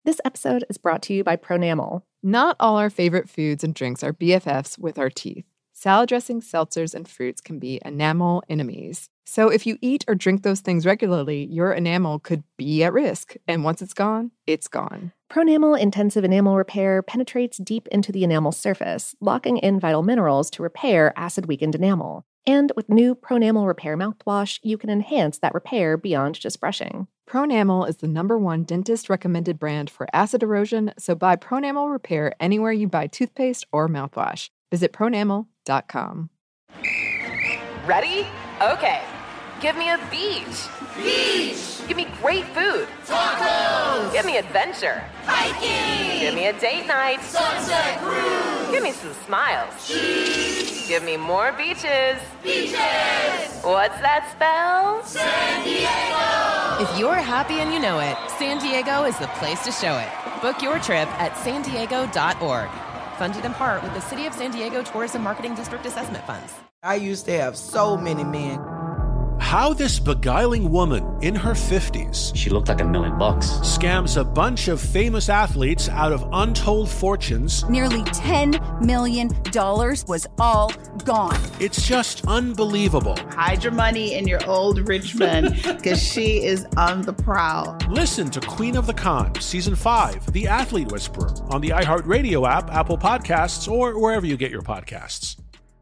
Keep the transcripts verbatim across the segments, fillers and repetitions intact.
This episode is brought to you by Pronamel. Not all our favorite foods and drinks are B F Fs with our teeth. Salad dressings, seltzers, and fruits can be enamel enemies. So if you eat or drink those things regularly, your enamel could be at risk. And once it's gone, it's gone. Pronamel Intensive Enamel Repair penetrates deep into the enamel surface, locking in vital minerals to repair acid-weakened enamel. And with new Pronamel Repair mouthwash, you can enhance that repair beyond just brushing. Pronamel is the number one dentist-recommended brand for acid erosion, so buy Pronamel Repair anywhere you buy toothpaste or mouthwash. Visit pronamel dot com. Ready? Okay. Give me a beach. Beach! Give me great food. Tacos! Give me adventure. Hiking! Give me a date night. Sunset cruise! Give me some smiles. Cheese! Give me more beaches. Beaches! What's that spell? San Diego! If you're happy and you know it, San Diego is the place to show it. Book your trip at san diego dot org. Funded in part with the City of San Diego Tourism Marketing District Assessment Funds. I used to have so many men. How this beguiling woman in her fifties She looked like a million bucks. scams a bunch of famous athletes out of untold fortunes. Nearly ten million dollars was all gone. It's just unbelievable. Hide your money in your old rich man, because she is on the prowl. Listen to Queen of the Con, Season five, The Athlete Whisperer, on the iHeartRadio app, Apple Podcasts, or wherever you get your podcasts.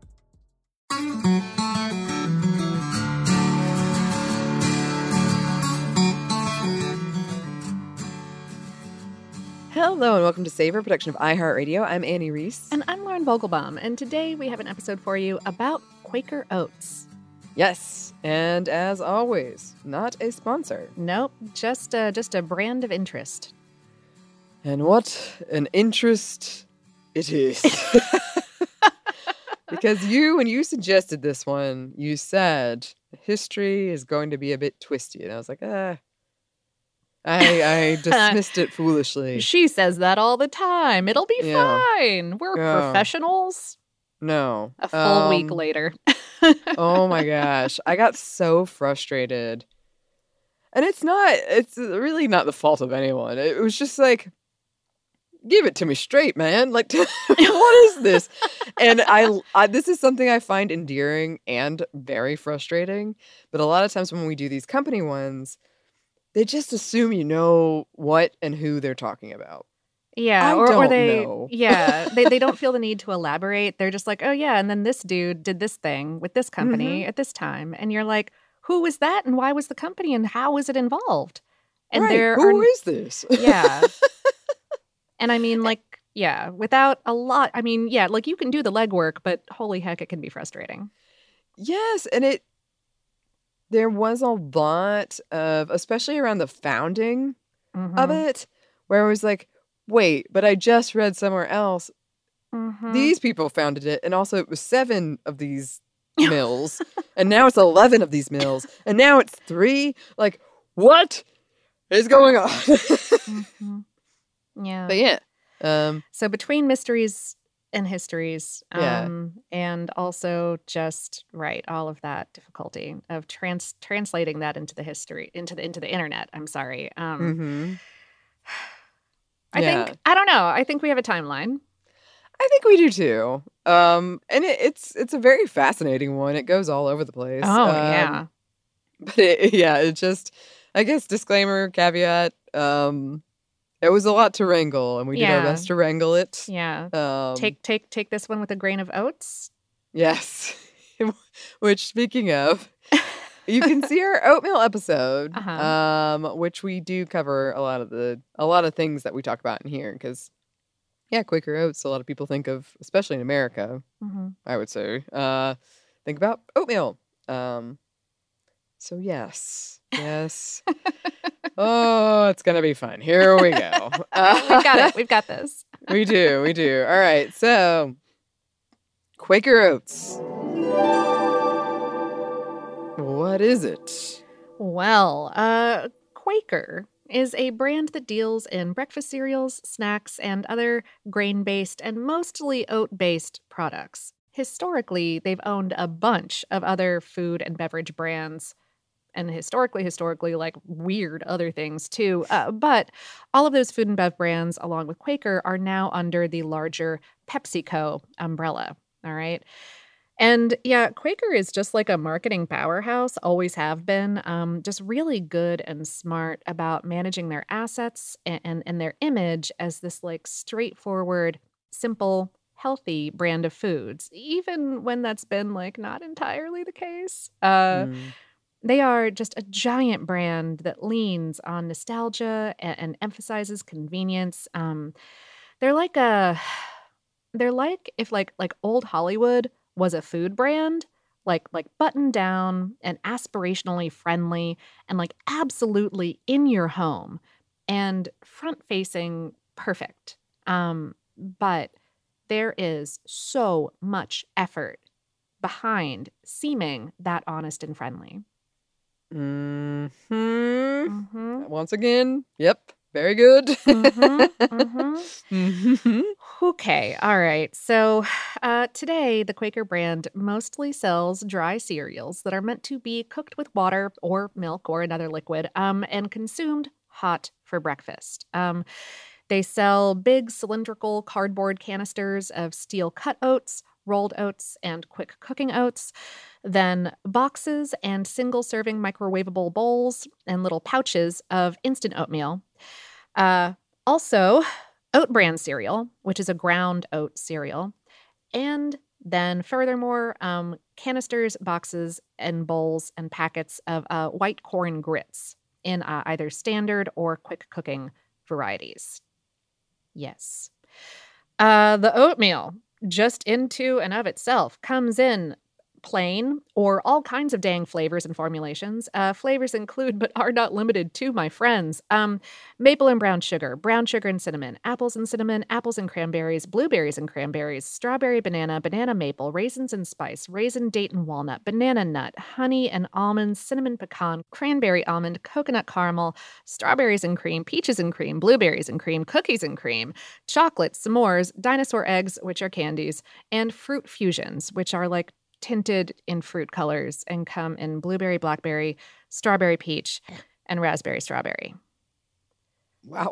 Hello and welcome to Savor, production of iHeartRadio. I'm Annie Reese. And I'm Lauren Vogelbaum, and today we have an episode for you about Quaker Oats. Yes, and as always, not a sponsor. Nope, just a, just a brand of interest. And what an interest it is. Because you, when you suggested this one, you said history is going to be a bit twisty. And I was like, ah. I, I dismissed it foolishly. She says that all the time. It'll be Yeah. fine. We're Yeah. professionals. No. A full Um, week later. Oh my gosh. I got so frustrated. And it's not, it's really not the fault of anyone. It was just like, give it to me straight, man. Like, what is this? And I, I, this is something I find endearing and very frustrating. But a lot of times when we do these company ones, they just assume you know what and who they're talking about. Yeah, I or, or don't they know. yeah, they they don't feel the need to elaborate. They're just like, "Oh yeah, and then this dude did this thing with this company at this time." And you're like, "Who was that and why was the company and how was it involved?" And Right, there who are is this? Yeah. And I mean, like, yeah, without a lot, I mean, yeah, like you can do the legwork, but holy heck, it can be frustrating. Yes, and it there was a lot of, especially around the founding of Mhm. it, where I was like, wait, but I just read somewhere else. Mhm. These people founded it, and also it was seven of these mills, and now it's eleven of these mills, and now it's three. Like, what is going on? Mhm. Yeah. But yeah, um, So between mysteries and histories, Yeah. um, and also just right, all of that difficulty of trans translating that into the history, into the into the internet. I'm sorry. Um, mhm. I Yeah. think I don't know. I think we have a timeline. I think we do too. Um, and it, it's it's a very fascinating one. It goes all over the place. Oh Um, yeah, But it, yeah, it just, I guess, disclaimer, caveat, um, it was a lot to wrangle, and we did our Yeah. best to wrangle it. yeah. Um, Take take take this one with a grain of oats. Yes. Which, speaking of, you can see our oatmeal episode, Uh-huh. um, which we do cover a lot of the, a lot of things that we talk about in here, because, yeah, Quaker Oats, a lot of people think of, especially in America, Mhm. I would say, uh, think about oatmeal. Um, so yes, yes. Oh, it's gonna be fun. Here we go. Uh, We've got it. We've got this. we do, we do. All right, so Quaker Oats. What is it? Well, uh, Quaker is a brand that deals in breakfast cereals, snacks, and other grain-based and mostly oat-based products. Historically, they've owned a bunch of other food and beverage brands, and historically, historically, like weird other things too. Uh, but all of those food and bev brands, along with Quaker, are now under the larger PepsiCo umbrella. All right. And yeah, Quaker is just like a marketing powerhouse, always have been, um, just really good and smart about managing their assets and, and, and their image as this like straightforward, simple, healthy brand of foods, even when that's been like not entirely the case. Uh, Mm. They are just a giant brand that leans on nostalgia and, and emphasizes convenience. Um, they're like a, they're like if like like old Hollywood was a food brand, like like buttoned down and aspirationally friendly and like absolutely in your home and front facing perfect. Um, but there is so much effort behind seeming that honest and friendly. Hmm. Mm-hmm. Once again, yep, very good. Mm-hmm. Mm-hmm. Mhm. Okay, all right. So uh, today, the Quaker brand mostly sells dry cereals that are meant to be cooked with water or milk or another liquid um, and consumed hot for breakfast. Um, they sell big cylindrical cardboard canisters of steel cut oats, rolled oats, and quick cooking oats, then boxes and single serving microwavable bowls and little pouches of instant oatmeal. Uh, also, oat bran cereal, which is a ground oat cereal. And then furthermore, um, canisters, boxes, and bowls and packets of uh, white corn grits in uh, either standard or quick cooking varieties. Yes. Uh, the oatmeal, just into and of itself, comes in plain or all kinds of dang flavors and formulations. Uh, flavors include, but are not limited to, my friends, um, maple and brown sugar, brown sugar and cinnamon, apples and cinnamon, apples and cranberries, blueberries and cranberries, strawberry banana, banana maple, raisins and spice, raisin date and walnut, banana nut, honey and almonds, cinnamon pecan, cranberry almond, coconut caramel, strawberries and cream, peaches and cream, blueberries and cream, cookies and cream, chocolate, s'mores, dinosaur eggs, which are candies, and fruit fusions, which are like tinted in fruit colors and come in blueberry, blackberry, strawberry peach, and raspberry strawberry. Wow.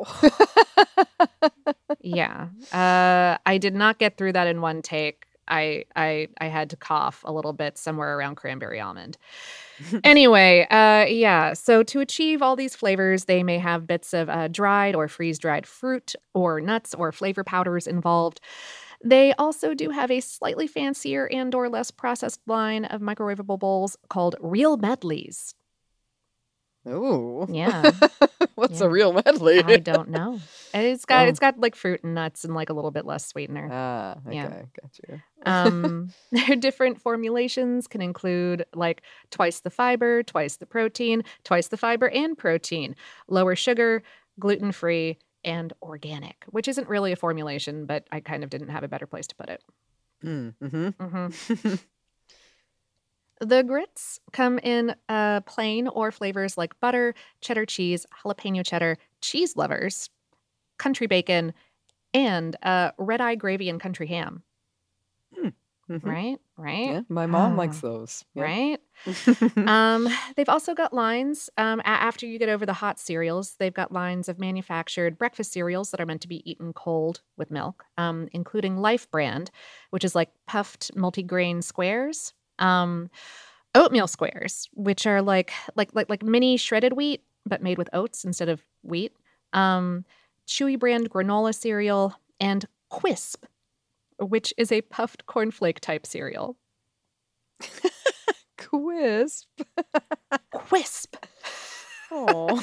Yeah. Uh, I did not get through that in one take. I I I had to cough a little bit somewhere around cranberry almond. Anyway, uh, yeah. So to achieve all these flavors, they may have bits of uh, dried or freeze-dried fruit or nuts or flavor powders involved. They also do have a slightly fancier and or less processed line of microwavable bowls called Real Medleys. Ooh. Yeah. What's Yeah. a real medley? I don't know. It's got Oh. it's got like fruit and nuts and like a little bit less sweetener. Ah, okay, Yeah. got you. Um, their different formulations can include like twice the fiber, twice the protein, twice the fiber and protein, lower sugar, gluten-free, and organic, which isn't really a formulation, but I kind of didn't have a better place to put it. Mm, mm-hmm. Mm-hmm. The grits come in uh, plain or flavors like butter, cheddar cheese, jalapeno cheddar, cheese lovers, country bacon, and uh, red eye gravy and country ham. Mhm. Right? Right? Yeah, my mom Ah, likes those. Yep. Right? Um, they've also got lines, um, a- after you get over the hot cereals, they've got lines of manufactured breakfast cereals that are meant to be eaten cold with milk, um, including Life Brand, which is like puffed multigrain squares, um, oatmeal squares, which are like like like like mini shredded wheat, but made with oats instead of wheat, um, Chewy Brand granola cereal, and Quisp, which is a puffed cornflake type cereal. Quisp. Quisp. Oh.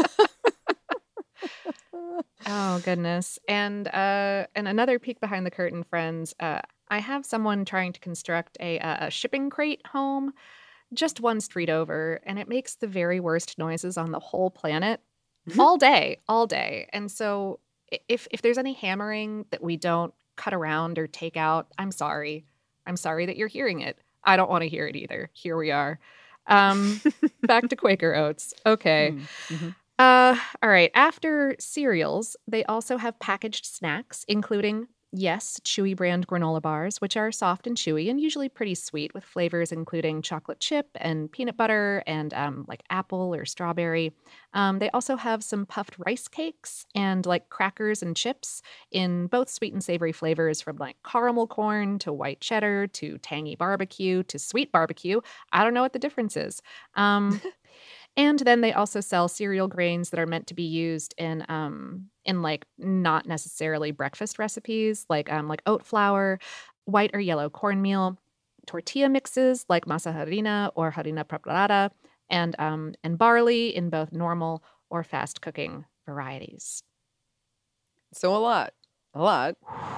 Oh goodness. And uh and another peek behind the curtain, friends. Uh I have someone trying to construct a a shipping crate home just one street over, and it makes the very worst noises on the whole planet all day, all day. And so i- if if there's any hammering that we don't cut around or take out, I'm sorry. I'm sorry that you're hearing it. I don't want to hear it either. Here we are. Um back to Quaker Oats. Okay. Mm-hmm. Uh, all right. After cereals, they also have packaged snacks, including yes, Chewy brand granola bars, which are soft and chewy and usually pretty sweet with flavors including chocolate chip and peanut butter and um, like apple or strawberry. Um, they also have some puffed rice cakes and like crackers and chips in both sweet and savory flavors from like caramel corn to white cheddar to tangy barbecue to sweet barbecue. I don't know what the difference is. Um, and then they also sell cereal grains that are meant to be used in um, in like not necessarily breakfast recipes, like um, like oat flour, white or yellow cornmeal, tortilla mixes like masa harina or harina preparada, and um, and barley in both normal or fast cooking varieties. So a lot, a lot.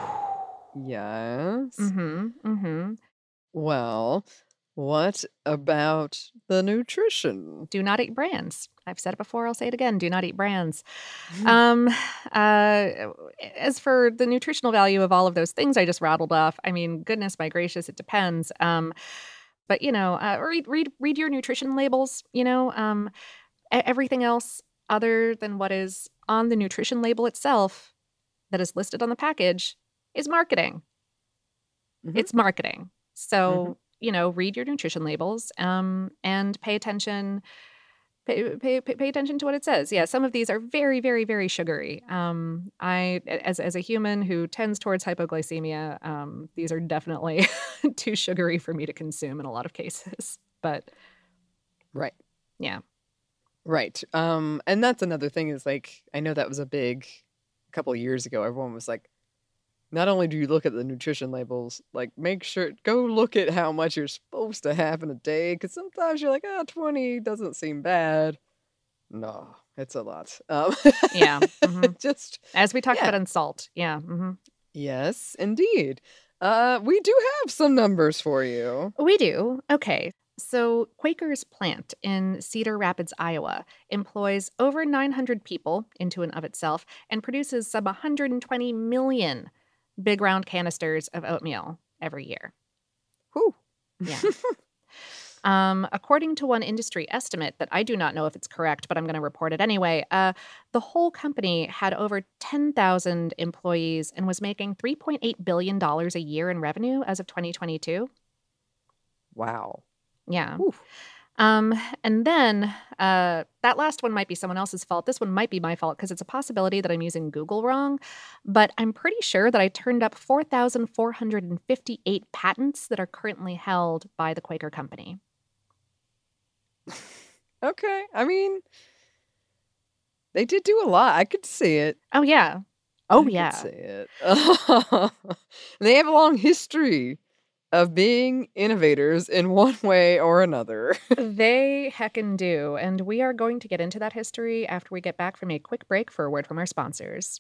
Yes. Mm-hmm. Mm-hmm. Well, what about the nutrition? Do not eat brands. I've said it before. I'll say it again. Do not eat brands. um, uh, as for the nutritional value of all of those things I just rattled off, I mean, goodness, my gracious, it depends. Um, but you know, uh, read read read your nutrition labels. You know, um, everything else other than what is on the nutrition label itself that is listed on the package is marketing. Mm-hmm. It's marketing. So. Mm-hmm. You know, read your nutrition labels um, and pay attention. Pay, pay pay attention to what it says. Yeah, some of these are very, very, very sugary. Um, I, as as a human who tends towards hypoglycemia, um, these are definitely too sugary for me to consume in a lot of cases. But right, yeah, right. Um, and that's another thing is like I know that was a big a couple of years ago. Everyone was like, not only do you look at the nutrition labels, like make sure, go look at how much you're supposed to have in a day. Because sometimes you're like, ah, oh, twenty doesn't seem bad. No, it's a lot. Um, yeah. Mm-hmm. Just as we talked yeah. about in salt. Yeah. Mm-hmm. Yes, indeed. Uh, we do have some numbers for you. We do. Okay. So Quaker's plant in Cedar Rapids, Iowa, employs over nine hundred people into and of itself and produces some one hundred twenty million big round canisters of oatmeal every year. Whew. Yeah. um, according to one industry estimate that I do not know if it's correct, but I'm going to report it anyway, uh, the whole company had over ten thousand employees and was making three point eight billion dollars a year in revenue as of twenty twenty-two. Wow. Yeah. Oof. Um, and then uh, that last one might be someone else's fault. This one might be my fault because it's a possibility that I'm using Google wrong. But I'm pretty sure that I turned up four thousand four hundred fifty-eight patents that are currently held by the Quaker Company. Okay. I mean, they did do a lot. I could see it. Oh, yeah. Oh, I yeah. could see it. They have a long history of being innovators in one way or another. They heckin' do. And we are going to get into that history after we get back from a quick break for a word from our sponsors.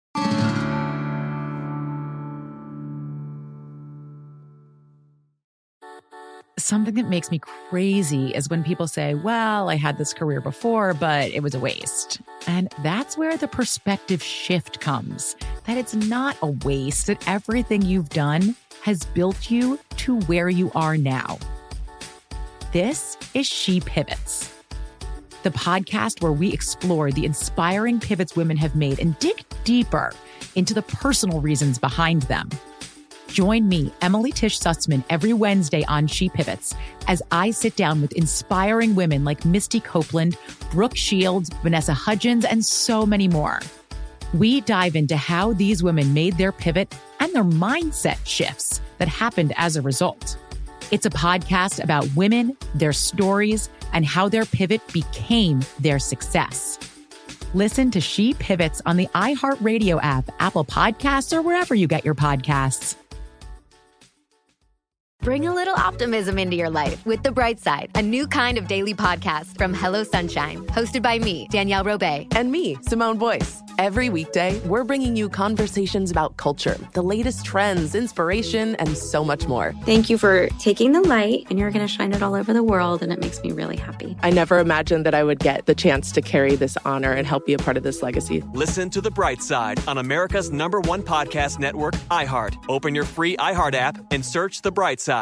Something that makes me crazy is when people say, well, I had this career before, but it was a waste. And that's where the perspective shift comes, that it's not a waste, that everything you've done has built you to where you are now. This is She Pivots, the podcast where we explore the inspiring pivots women have made and dig deeper into the personal reasons behind them. Join me, Emily Tish Sussman, every Wednesday on She Pivots as I sit down with inspiring women like Misty Copeland, Brooke Shields, Vanessa Hudgens, and so many more. We dive into how these women made their pivot and their mindset shifts that happened as a result. It's a podcast about women, their stories, and how their pivot became their success. Listen to She Pivots on the iHeartRadio app, Apple Podcasts, or wherever you get your podcasts. Bring a little optimism into your life with The Bright Side, a new kind of daily podcast from Hello Sunshine, hosted by me, Danielle Robay. And me, Simone Boyce. Every weekday, we're bringing you conversations about culture, the latest trends, inspiration, and so much more. Thank you for taking the light, and you're going to shine it all over the world, and it makes me really happy. I never imagined that I would get the chance to carry this honor and help be a part of this legacy. Listen to The Bright Side on America's number one podcast network, iHeart. Open your free iHeart app and search The Bright Side.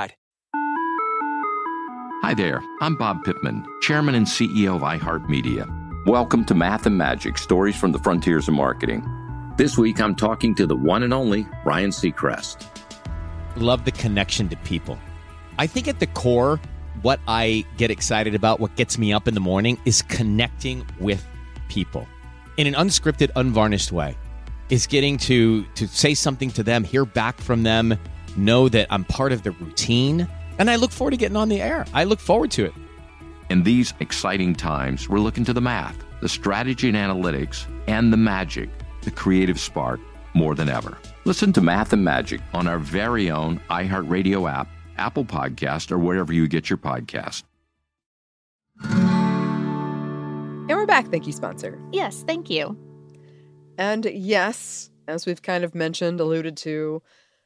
Hi there, I'm Bob Pittman, Chairman and C E O of iHeartMedia. Welcome to Math and Magic, Stories from the Frontiers of Marketing. This week, I'm talking to the one and only Ryan Seacrest. Love the connection to people. I think at the core, what I get excited about, what gets me up in the morning, is connecting with people in an unscripted, unvarnished way. Is getting to to say something to them, hear back from them, know that I'm part of the routine, and I look forward to getting on the air. I look forward to it. In these exciting times, we're looking to the math, the strategy and analytics, and the magic, the creative spark, more than ever. Listen to Math and Magic on our very own iHeartRadio app, Apple Podcast, or wherever you get your podcast. And we're back. Thank you, sponsor. Yes, thank you. And yes, as we've kind of mentioned, alluded to,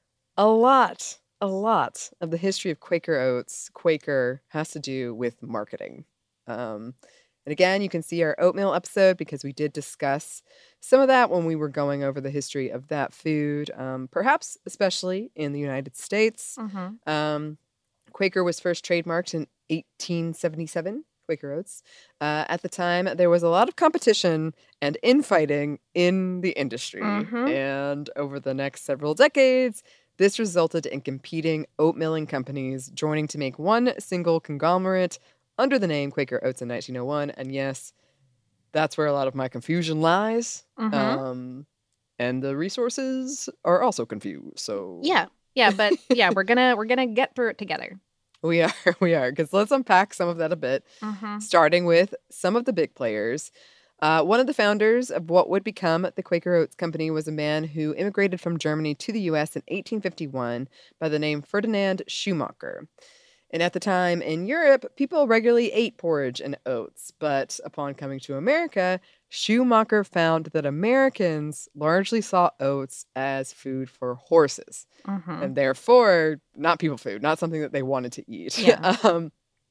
a lot, a lot of the history of Quaker Oats, Quaker, has to do with marketing. Um, and again, you can see our oatmeal episode because we did discuss some of that when we were going over the history of that food, um, perhaps especially in the United States. Mm-hmm. Um, Quaker was first trademarked in eighteen seventy-seven. Quaker Oats. Uh, at the time, there was a lot of competition and infighting in the industry. Mm-hmm. And over the next several decades, this resulted in competing oat milling companies joining to make one single conglomerate under the name Quaker Oats in nineteen oh one. And yes, that's where a lot of my confusion lies. Mm-hmm. Um, and the resources are also confused. So Yeah, yeah, but yeah, we're gonna we're gonna get through it together. We are, we are, because let's unpack some of that a bit, mm-hmm. starting with some of the big players. Uh, one of the founders of what would become the Quaker Oats Company was a man who immigrated from Germany to the U S in eighteen fifty-one by the name Ferdinand Schumacher. And at the time in Europe, people regularly ate porridge and oats, but upon coming to America, Schumacher found that Americans largely saw oats as food for horses, mm-hmm. and therefore not people food, not something that they wanted to eat. Yeah. um,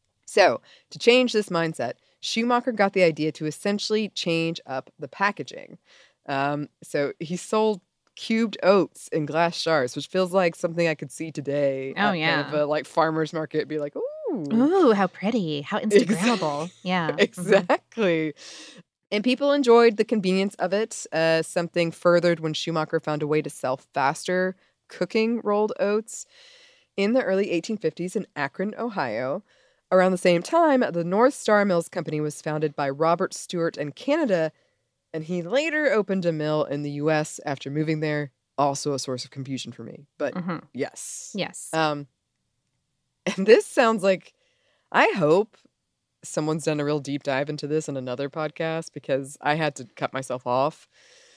so to change this mindset, Schumacher got the idea to essentially change up the packaging. Um, so he sold cubed oats in glass jars, which feels like something I could see today. Oh, at yeah. kind of a like farmer's market, be like, ooh. Ooh, how pretty. How Instagrammable. Yeah. Exactly. And people enjoyed the convenience of it. Uh, something furthered when Schumacher found a way to sell faster cooking rolled oats in the early eighteen fifties in Akron, Ohio. Around the same time, the North Star Mills Company was founded by Robert Stewart in Canada, and he later opened a mill in the U S after moving there. Also a source of confusion for me, but mm-hmm. yes. Yes. Um, and this sounds like, I hope someone's done a real deep dive into this in another podcast because I had to cut myself off.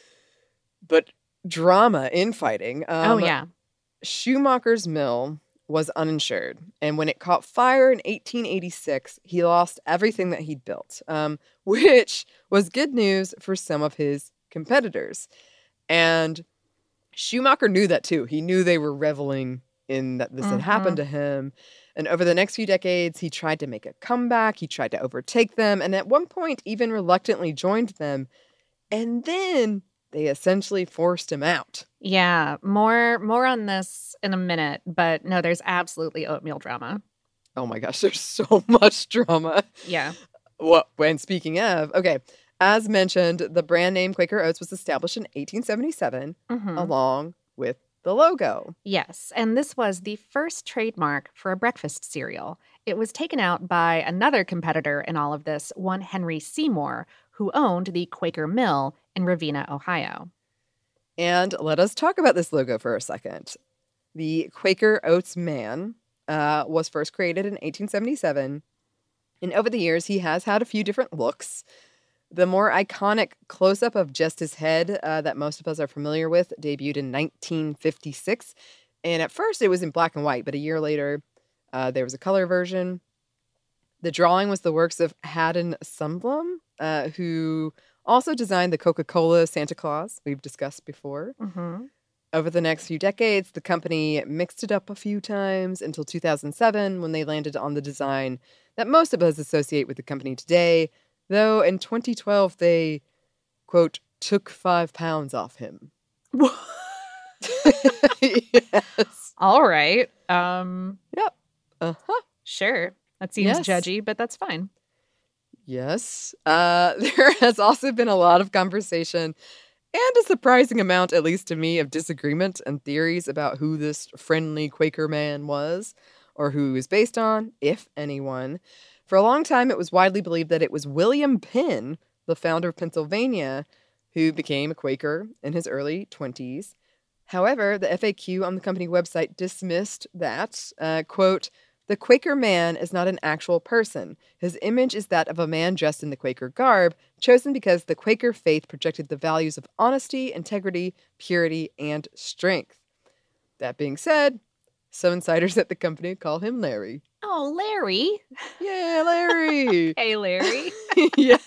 But drama, infighting. Um, oh, yeah. Schumacher's mill was uninsured. And when it caught fire in eighteen eighty-six, he lost everything that he'd built, um, which was good news for some of his competitors. And Schumacher knew that too. He knew they were reveling in that this mm-hmm. had happened to him. And over the next few decades, he tried to make a comeback. He tried to overtake them. And at one point, even reluctantly joined them. And then they essentially forced him out. Yeah, more more on this in a minute, but no, there's absolutely oatmeal drama. Oh my gosh, there's so much drama. Yeah. Well, when speaking of, okay, as mentioned, the brand name Quaker Oats was established in eighteen seventy-seven, mm-hmm. along with the logo. Yes, and this was the first trademark for a breakfast cereal. It was taken out by another competitor in all of this, one Henry Seymour, who owned the Quaker Mill in Ravenna, Ohio. And let us talk about this logo for a second. The Quaker Oats Man uh, was first created in eighteen seventy-seven. And over the years, he has had a few different looks. The more iconic close-up of just his head uh, that most of us are familiar with debuted in nineteen fifty-six. And at first, it was in black and white, but a year later, uh, there was a color version. The drawing was the works of Haddon Sundblom, uh, who also designed the Coca-Cola Santa Claus we've discussed before. Mm-hmm. Over the next few decades, the company mixed it up a few times until two thousand seven, when they landed on the design that most of us associate with the company today, though in twenty twelve, they, quote, took five pounds off him. Yes. All right. Um, yep. Uh-huh. Sure. That seems yes. judgy, but that's fine. Yes. Uh, there has also been a lot of conversation and a surprising amount, at least to me, of disagreement and theories about who this friendly Quaker man was, or who he was based on, if anyone. For a long time, it was widely believed that it was William Penn, the founder of Pennsylvania, who became a Quaker in his early twenties. However, the F A Q on the company website dismissed that, uh, quote, "The Quaker man is not an actual person. His image is that of a man dressed in the Quaker garb, chosen because the Quaker faith projected the values of honesty, integrity, purity, and strength." That being said, some insiders at the company call him Larry. Oh, Larry. Yeah, Larry. Hey, Larry. Yes.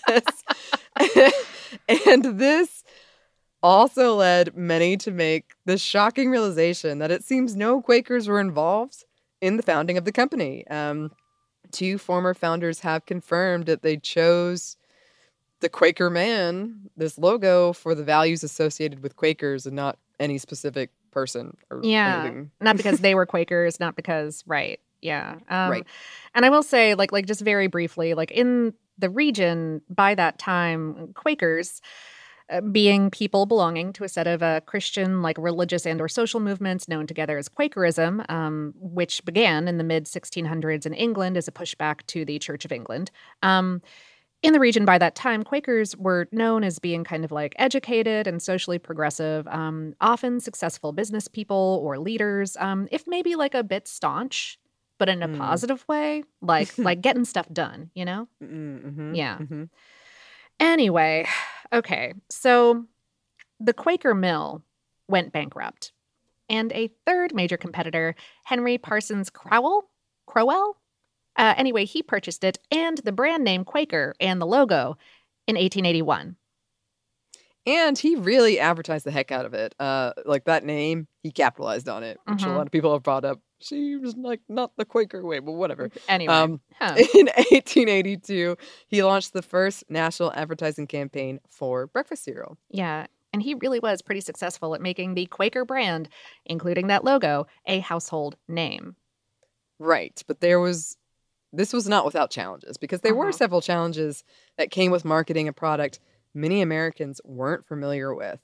And this also led many to make the shocking realization that it seems no Quakers were involved in the founding of the company. Um, two former founders have confirmed that they chose the Quaker man, this logo, for the values associated with Quakers and not any specific person or Yeah. anything. Not because they were Quakers, not because, right. Yeah. Um, Right. And I will say, like, like just very briefly, like in the region by that time, Quakers, uh, being people belonging to a set of uh, Christian, like religious and or social movements known together as Quakerism, um, which began in the mid sixteen hundreds in England as a pushback to the Church of England. Um, in the region by that time, Quakers were known as being kind of like educated and socially progressive, um, often successful business people or leaders, um, if maybe like a bit staunch, but in a Mm. positive way, like like getting stuff done, you know? Mm-hmm, Yeah. mm-hmm. Anyway, okay, so the Quaker Mill went bankrupt, and a third major competitor, Henry Parsons Crowell, Crowell, uh, anyway, he purchased it and the brand name Quaker and the logo in eighteen eighty-one. And he really advertised the heck out of it. Uh, like that name, he capitalized on it, which Mhm. a lot of people have brought up. Seems like not the Quaker way, but whatever. Anyway, Um, huh. In eighteen eighty-two, he launched the first national advertising campaign for breakfast cereal. Yeah, and he really was pretty successful at making the Quaker brand, including that logo, a household name. Right, but there was this was not without challenges, because there were Uh-huh. several challenges that came with marketing a product many Americans weren't familiar with.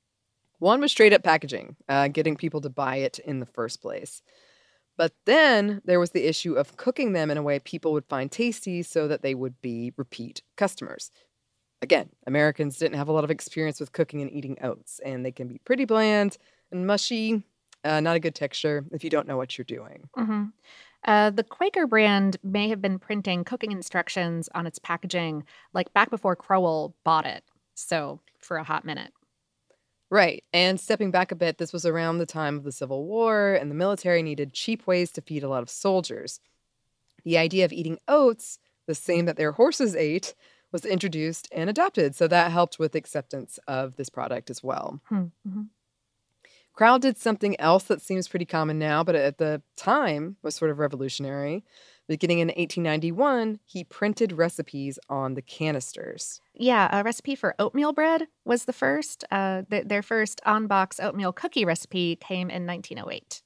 One was straight up packaging, uh, getting people to buy it in the first place. But then there was the issue of cooking them in a way people would find tasty so that they would be repeat customers. Again, Americans didn't have a lot of experience with cooking and eating oats, and they can be pretty bland and mushy, uh, not a good texture if you don't know what you're doing. hmm Uh, the Quaker brand may have been printing cooking instructions on its packaging like back before Crowell bought it. So for a hot minute. Right. And stepping back a bit, this was around the time of the Civil War, and the military needed cheap ways to feed a lot of soldiers. The idea of eating oats, the same that their horses ate, was introduced and adopted. So that helped with acceptance of this product as well. Mm-hmm. Crowell did something else that seems pretty common now, but at the time was sort of revolutionary. Beginning in eighteen ninety-one, he printed recipes on the canisters. Yeah, a recipe for oatmeal bread was the first. Uh, th- their first on-box oatmeal cookie recipe came in nineteen oh eight.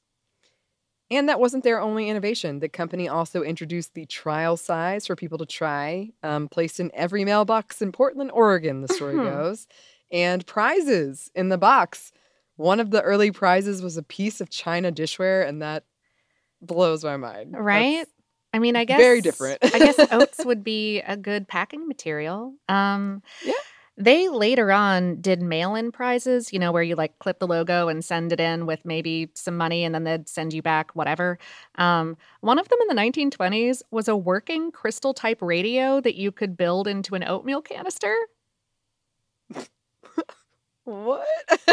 And that wasn't their only innovation. The company also introduced the trial size for people to try, um, placed in every mailbox in Portland, Oregon, the story Mhm. goes, and prizes in the box. One of the early prizes was a piece of china dishware, and that blows my mind. Right? That's I mean, I guess very different. I guess oats would be a good packing material. Um, Yeah. They later on did mail-in prizes, you know, where you like clip the logo and send it in with maybe some money, and then they'd send you back whatever. Um, one of them in the nineteen twenties was a working crystal type radio that you could build into an oatmeal canister. What?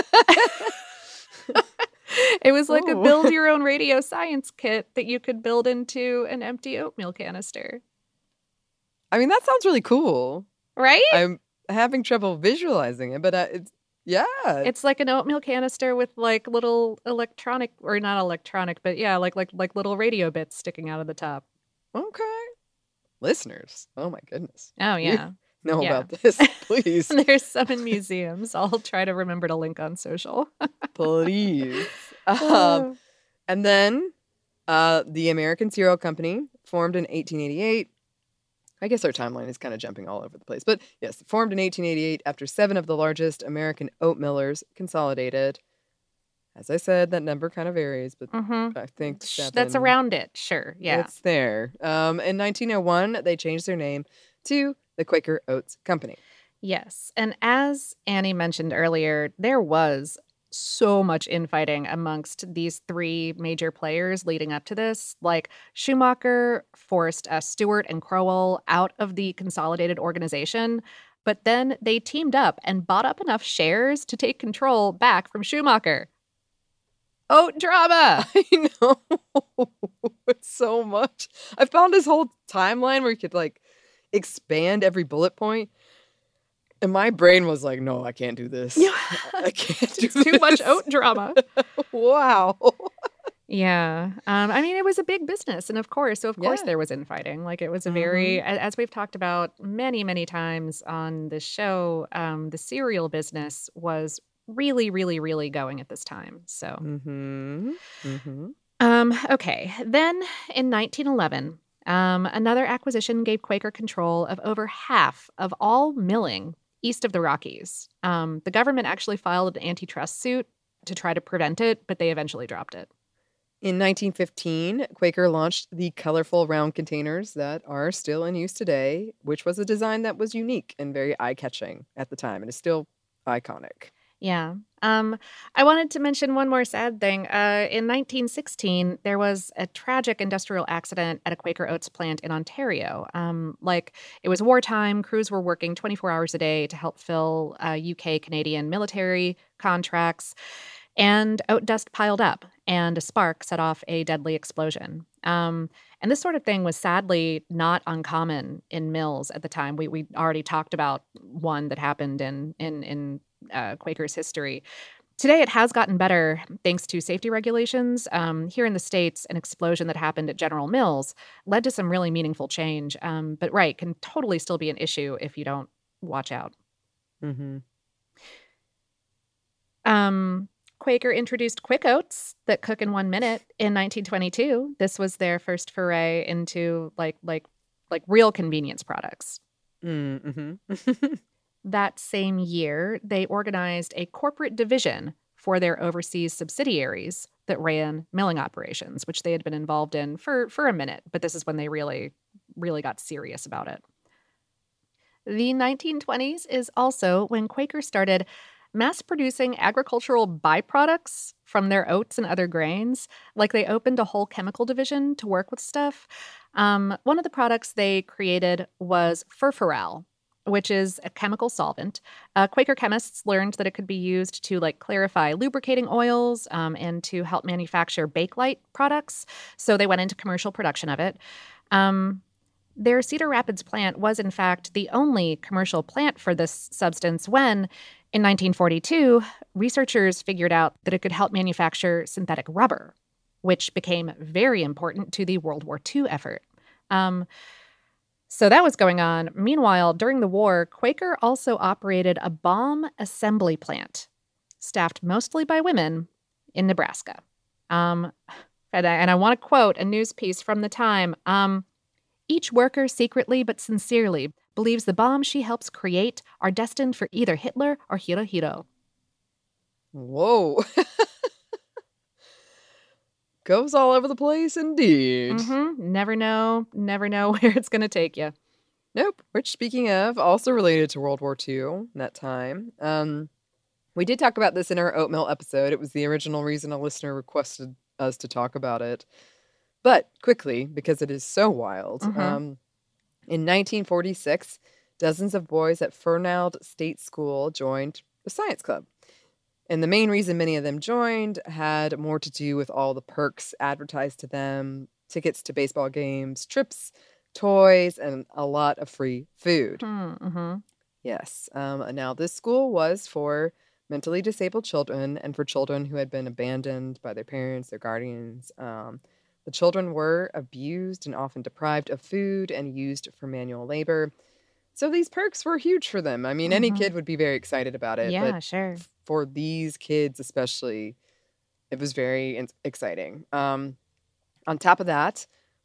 It was like a Ooh. build your own radio science kit that you could build into an empty oatmeal canister. I mean, that sounds really cool. Right? I'm having trouble visualizing it, but uh, it's, yeah. It's like an oatmeal canister with like little electronic, or not electronic, but yeah, like like like little radio bits sticking out of the top. Okay. Listeners, oh my goodness. Oh You yeah. know Yeah. about this, please. There's some in museums. I'll try to remember to link on social. Please. Um, and then uh, the American Cereal Company, formed in eighteen eighty-eight, I guess our timeline is kind of jumping all over the place. But yes, formed in eighteen eighty-eight after seven of the largest American oat millers consolidated. As I said, that number kind of varies, but Mhm. I think Sh- seven, That's around it. Sure. Yeah. it's there. Um, in nineteen oh one, they changed their name to the Quaker Oats Company. Yes. And as Annie mentioned earlier, there was so much infighting amongst these three major players leading up to this. Like, Schumacher forced uh, Stewart and Crowell out of the consolidated organization, but then they teamed up and bought up enough shares to take control back from Schumacher. Oat drama! I know. It's so much. I found this whole timeline where you could, like, expand every bullet point. And my brain was like, no, I can't do this. I can't do It's too much this. oat drama. Wow. Yeah. Um, I mean, it was a big business. And of course, so of course Yeah. there was infighting. Like, it was a very, Mhm. a- as we've talked about many, many times on this show, um, the cereal business was really, really, really going at this time. So, Mm-hmm. Mm-hmm. um, okay. Then in nineteen eleven, um, another acquisition gave Quaker control of over half of all milling east of the Rockies. Um, the government actually filed an antitrust suit to try to prevent it, but they eventually dropped it. In nineteen fifteen, Quaker launched the colorful round containers that are still in use today, which was a design that was unique and very eye-catching at the time and is still iconic. Yeah. Um, I wanted to mention one more sad thing. Uh, in nineteen sixteen, there was a tragic industrial accident at a Quaker Oats plant in Ontario. Um, like, it was wartime. Crews were working twenty-four hours a day to help fill uh, U K Canadian military contracts. And oat dust piled up, and a spark set off a deadly explosion. Um, and this sort of thing was sadly not uncommon in mills at the time. We we already talked about one that happened in in in uh, Quaker's history. Today, it has gotten better thanks to safety regulations. Um, here in the States, an explosion that happened at General Mills led to some really meaningful change. Um, but right, can totally still be an issue if you don't watch out. Mm-hmm. Um, Quaker introduced Quick Oats that cook in one minute in nineteen twenty-two. This was their first foray into like like like real convenience products. Mm-hmm. That same year, they organized a corporate division for their overseas subsidiaries that ran milling operations, which they had been involved in for, for a minute, but this is when they really, really got serious about it. The nineteen twenties is also when Quaker started mass producing agricultural byproducts from their oats and other grains. Like, they opened a whole chemical division to work with stuff. Um, one of the products they created was furfural, which is a chemical solvent. Uh, Quaker chemists learned that it could be used to like clarify lubricating oils um, and to help manufacture Bakelite products. So they went into commercial production of it. Um, their Cedar Rapids plant was, in fact, the only commercial plant for this substance when, in nineteen forty-two, researchers figured out that it could help manufacture synthetic rubber, which became very important to the World War Two effort. Um, So that was going on. Meanwhile, during the war, Quaker also operated a bomb assembly plant, staffed mostly by women, in Nebraska. Um, and I, and I want to quote a news piece from the time. Um, Each worker secretly but sincerely believes the bombs she helps create are destined for either Hitler or Hirohito. Whoa. Goes all over the place indeed. Mm-hmm. Never know, never know where it's going to take you. Nope. Which, speaking of, also related to World War Two, that time. Um, we did talk about this in our oatmeal episode. It was the original reason a listener requested us to talk about it. But quickly, because it is so wild, Mhm. um, in nineteen forty-six, dozens of boys at Fernald State School joined the science club. And the main reason many of them joined had more to do with all the perks advertised to them, tickets to baseball games, trips, toys, and a lot of free food. Mm-hmm. Yes. Um, now, this school was for mentally disabled children and for children who had been abandoned by their parents, their guardians. Um, the children were abused and often deprived of food and used for manual labor. So these perks were huge for them. I mean, any Mhm. kid would be very excited about it. Yeah, but sure. for these kids especially, it was very in- exciting. Um, on top of that,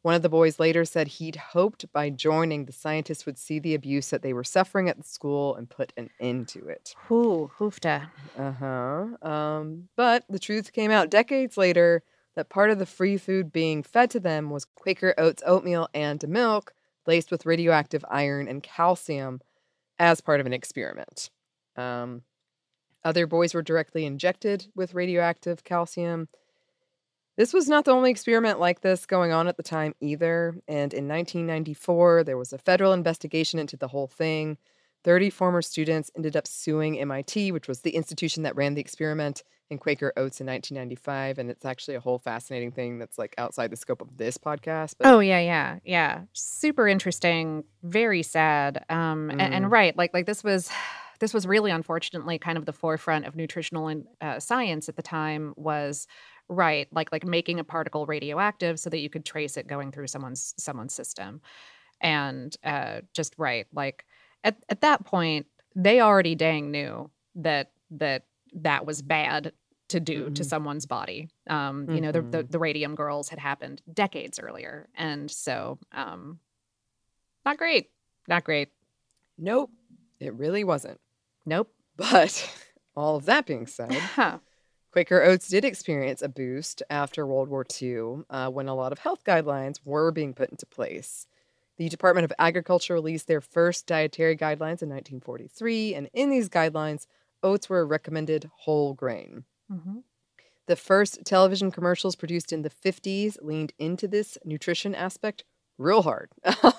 One of the boys later said he'd hoped by joining, the scientists would see the abuse that they were suffering at the school and put an end to it. Ooh, hoofda. Uh-huh. Um, but the truth came out decades later that part of the free food being fed to them was Quaker Oats oatmeal and milk laced with radioactive iron and calcium as part of an experiment. Um, other boys were directly injected with radioactive calcium. This was not the only experiment like this going on at the time either, and in nineteen ninety-four, there was a federal investigation into the whole thing. thirty former students ended up suing M I T, which was the institution that ran the experiment, and Quaker Oats in nineteen ninety-five, and it's actually a whole fascinating thing that's like outside the scope of this podcast. But oh, yeah, yeah, yeah. Super interesting, very sad. Um, mm. and, and right, like like this was... This was really, unfortunately, kind of the forefront of nutritional and, uh, science at the time was, right, like like making a particle radioactive so that you could trace it going through someone's someone's system. And uh, just, right, like at, at that point, they already dang knew that that that was bad to do mm-hmm. to someone's body. Um, mm-hmm. You know, the, the, the radium girls had happened decades earlier. And so, um, not great. Not great. Nope, it really wasn't. Nope. But all of that being said, huh. Quaker Oats did experience a boost after World War Two uh, when a lot of health guidelines were being put into place. The Department of Agriculture released their first dietary guidelines in nineteen forty-three, and in these guidelines, oats were a recommended whole grain. Mm-hmm. The first television commercials produced in the fifties leaned into this nutrition aspect real hard.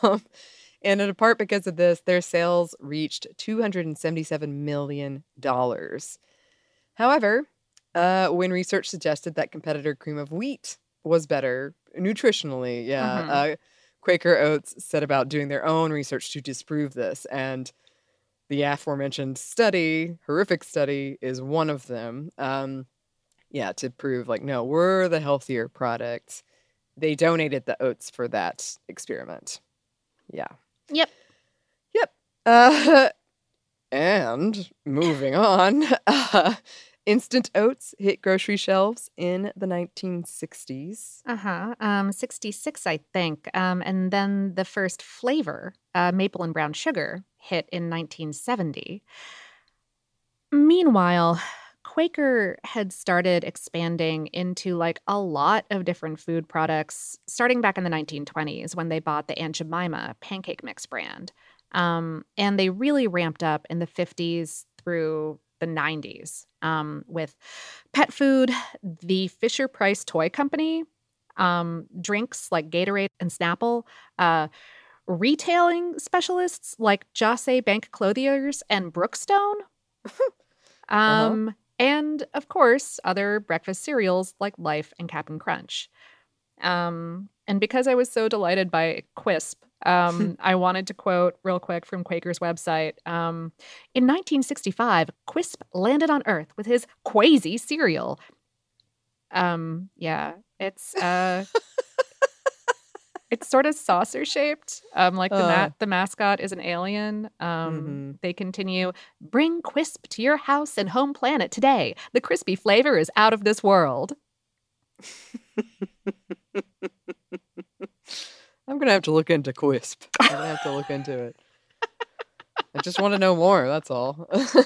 And in part because of this, their sales reached two hundred seventy-seven million dollars. However, uh, when research suggested that competitor cream of wheat was better nutritionally, yeah, mm-hmm. uh, Quaker Oats set about doing their own research to disprove this. And the aforementioned study, horrific study, is one of them. Um, yeah, to prove, like, no, we're the healthier product. They donated the oats for that experiment. Yeah. Yep. Yep. Uh, and moving on, uh, Instant Oats hit grocery shelves in the nineteen sixties. Uh-huh. Um, sixty-six, I think. Um, and then the first flavor, uh, maple and brown sugar, hit in nineteen seventy. Meanwhile, Quaker had started expanding into like a lot of different food products starting back in the nineteen twenties when they bought the Aunt Jemima pancake mix brand. Um, and they really ramped up in the fifties through the nineties um, with pet food, the Fisher-Price Toy Company, um, drinks like Gatorade and Snapple, uh, retailing specialists like Josse Bank Clothiers and Brookstone. um, uh-huh. And, of course, other breakfast cereals like Life and Cap'n Crunch. Um, and because I was so delighted by Quisp, um, I wanted to quote real quick from Quaker's website. Um, in nineteen sixty-five, Quisp landed on Earth with his Quasi cereal. Um, yeah, it's... Uh, It's sort of saucer-shaped, um, like the, Uh. ma- the mascot is an alien. Um, Mhm. They continue, bring Quisp to your house and home planet today. The crispy flavor is out of this world. I'm going to have to look into Quisp. I'm going to have to look into it. I just want to know more, that's all.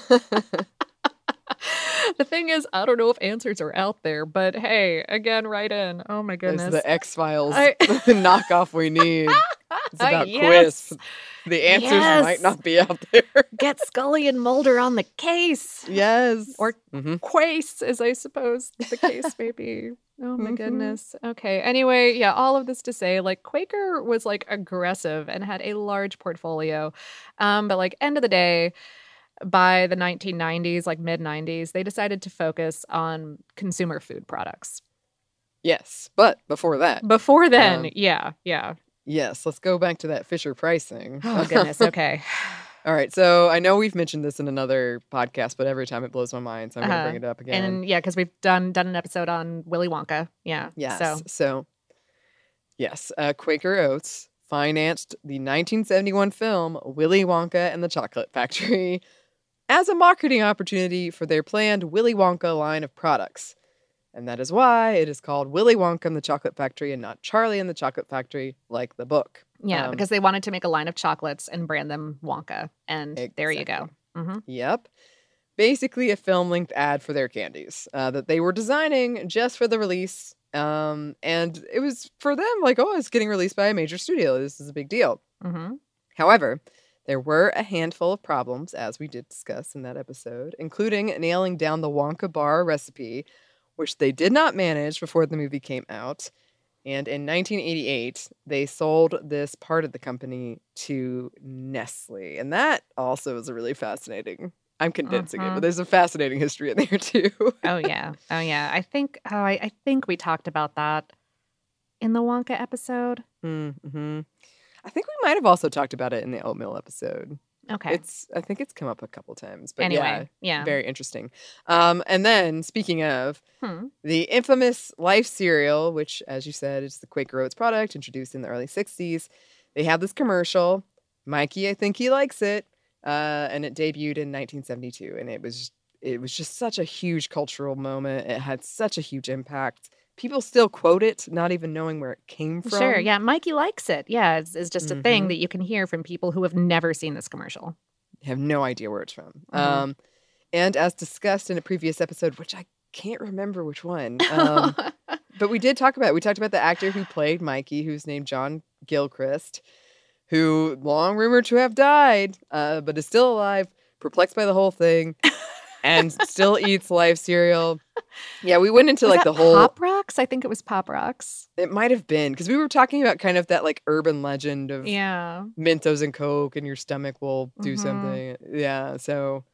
The thing is, I don't know if answers are out there, but hey, again, write in. Oh my goodness. It's the X-Files I- knockoff we need. It's about Yes. Quisp. The answers Yes. might not be out there. Get Scully and Mulder on the case. Yes. Or Mhm. Quace, as I suppose the case may be. Oh my Mhm. goodness. Okay. Anyway, yeah, all of this to say, like, Quaker was like aggressive and had a large portfolio. Um, but like end of the day, by the nineteen nineties, like mid nineties, they decided to focus on consumer food products. Yes, but before that. Before then, Um, yeah, yeah. Yes, let's go back to that Fisher-Price thing. Oh goodness. Okay. All right, so I know we've mentioned this in another podcast, but every time it blows my mind, so I'm going Uh-huh. to bring it up again. And yeah, because we've done done an episode on Willy Wonka. Yeah. Yes. So So, yes, uh, Quaker Oats financed the nineteen seventy-one film Willy Wonka and the Chocolate Factory as a marketing opportunity for their planned Willy Wonka line of products. And that is why it is called Willy Wonka and the Chocolate Factory and not Charlie and the Chocolate Factory like the book. Yeah, Um, because they wanted to make a line of chocolates and brand them Wonka. And there you go. Exactly. hmm Yep. Basically a film-length ad for their candies uh, that they were designing just for the release. Um, and it was for them like, oh, it's getting released by a major studio. This is a big deal. hmm However, there were a handful of problems, as we did discuss in that episode, including nailing down the Wonka bar recipe, which they did not manage before the movie came out. And in nineteen eighty-eight, they sold this part of the company to Nestle. And that also is a really fascinating, I'm condensing it, Mhm. but there's a fascinating history in there too. Oh yeah. Oh yeah. I think oh, I, I think we talked about that in the Wonka episode. Mm-hmm. I think we might have also talked about it in the oatmeal episode. Okay. It's I think it's come up a couple times. But Anyway, yeah, yeah. very interesting. Um, and then speaking of Hmm. the infamous Life cereal, which, as you said, is the Quaker Oats product introduced in the early sixties. They have this commercial. Mikey, I think he likes it. Uh, and it debuted in nineteen seventy-two. And it was it was just such a huge cultural moment. It had such a huge impact. People still quote it, not even knowing where it came from. Sure. Yeah. Mikey likes it. Yeah. It's, it's just a Mhm. thing that you can hear from people who have never seen this commercial. Have no idea where it's from. Mhm. Um, and as discussed in a previous episode, which I can't remember which one, um, but we did talk about it. We talked about the actor who played Mikey, who's named John Gilchrist, who long rumored to have died, uh, but is still alive, perplexed by the whole thing, and still eats Life cereal. Yeah, we went into Was like that the whole. Pop Rocks? I think it was Pop Rocks. It might have been because we were talking about kind of that like urban legend of Yeah. Mentos and Coke, and your stomach will do Mhm. something. Yeah. So,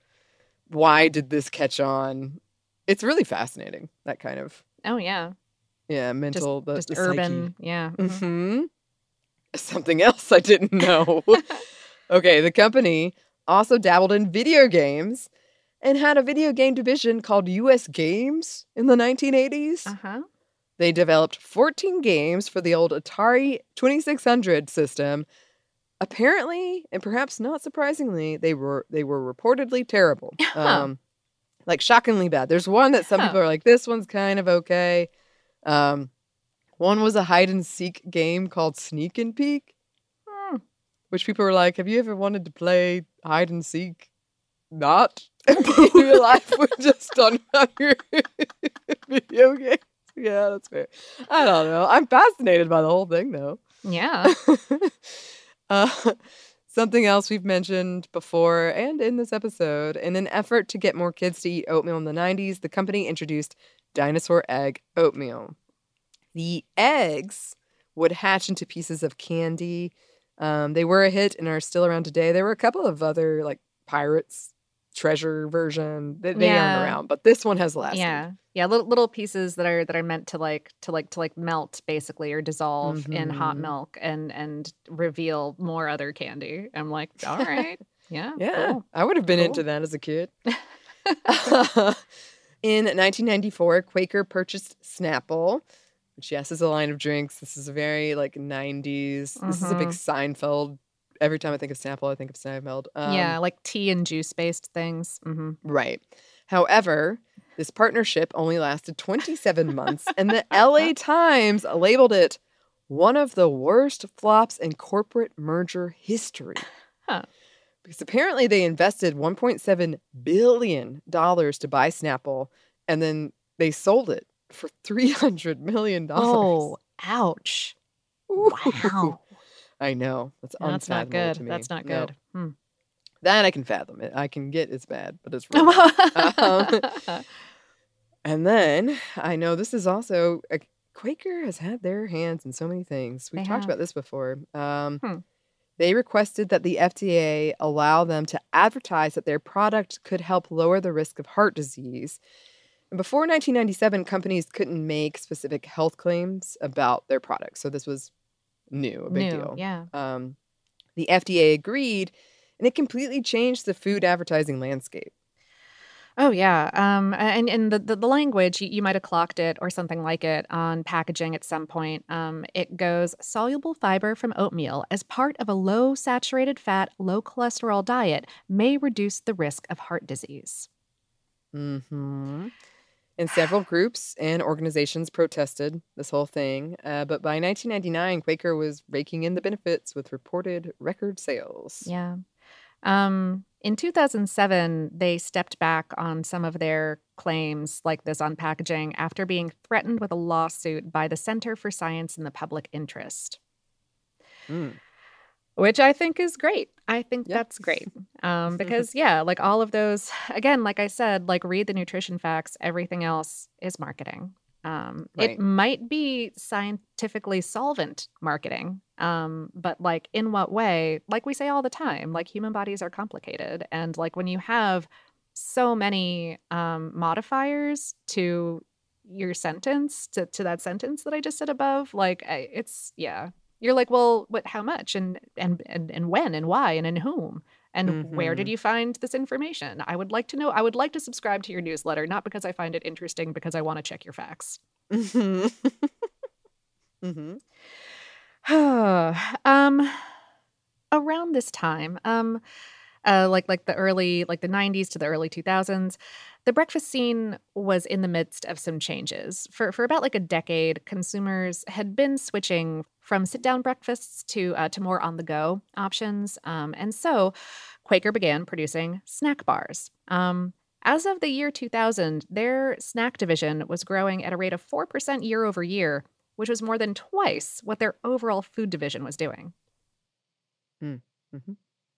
why did this catch on? It's really fascinating. That kind of Oh yeah. yeah mental Just, the, just the urban. Yeah. mhm. Mm-hmm. Something else I didn't know. Okay, the company also dabbled in video games and had a video game division called U S Games in the nineteen eighties. Uh-huh. They developed fourteen games for the old Atari twenty-six hundred system. Apparently, and perhaps not surprisingly, they were they were reportedly terrible. Um, like shockingly bad. There's one that some Huh. people are like, this one's kind of okay. Um, one was a hide and seek game called Sneak and Peek, Hmm. which people were like, have you ever wanted to play hide and seek? Not in your life, we're just on your video games. Yeah, that's fair. I don't know. I'm fascinated by the whole thing, though. Yeah. uh, something else we've mentioned before and in this episode, in an effort to get more kids to eat oatmeal in the nineties, the company introduced dinosaur egg oatmeal. The eggs would hatch into pieces of candy. Um, they were a hit and are still around today. There were a couple of other like Pirates treasure version that they Yeah. aren't around, but this one has lasted. Yeah. Yeah. Little little pieces that are that are meant to like to like to like melt basically or dissolve in hot Mhm. milk and and reveal more other candy. I'm like, all right. Yeah. Yeah, cool. I would have been Cool. into that as a kid. In nineteen ninety-four, Quaker purchased Snapple, which, yes, is a line of drinks. This is a very, like, nineties. This is a big Mhm. Seinfeld. Every time I think of Snapple, I think of Seinfeld. Um, yeah, like tea and juice based things. hmm Right. However, this partnership only lasted twenty-seven months, and the L A Times labeled it one of the worst flops in corporate merger history. Huh. Because apparently they invested one point seven billion dollars to buy Snapple, and then they sold it for three hundred million dollars. Oh, ouch. Wow. I know. That's No, that's not unfathomable good. to me. That's not No. good. Hmm. That I can fathom it. I can get it's bad, but it's real bad. um, and then I know this is also a, Quaker has had their hands in so many things. We've They talked have. about this before. Um, Hmm. They requested that the F D A allow them to advertise that their product could help lower the risk of heart disease. And before nineteen ninety-seven, companies couldn't make specific health claims about their products. So this was new, a big New, deal. yeah. Um, the F D A agreed, and it completely changed the food advertising landscape. Oh yeah, um, and and the, the the language you, you might have clocked it or something like it on packaging at some point. Um, it goes soluble fiber from oatmeal as part of a low saturated fat, low cholesterol diet may reduce the risk of heart disease. hmm And several groups and organizations protested this whole thing. Uh, but by nineteen ninety-nine, Quaker was raking in the benefits with reported record sales. Yeah. Um, in two thousand seven, they stepped back on some of their claims like this on packaging after being threatened with a lawsuit by the Center for Science in the Public Interest. Mm. Which I think is great. I think Yep. that's great. Um, because, yeah, like all of those, again, like I said, like read the nutrition facts. Everything else is marketing. Um, Right. It might be scientifically solvent marketing, um, but like in what way? Like we say all the time, like human bodies are complicated. And like when you have so many um, modifiers to your sentence, to, to that sentence that I just said above, like I, it's, yeah. You're like, well, what? How much, and and and and when, and why, and in whom, and where did Mhm. you find this information? I would like to know. I would like to subscribe to your newsletter, not because I find it interesting, because I want to check your facts. Mhm. Mhm. um, around this time, um, uh, like like the early like the nineties to the early two thousands, the breakfast scene was in the midst of some changes. For for about like a decade, consumers had been switching from sit-down breakfasts to uh, to more on-the-go options, um, and so Quaker began producing snack bars. Um, as of the year two thousand, their snack division was growing at a rate of four percent year over year, which was more than twice what their overall food division was doing. Mm. Mhm.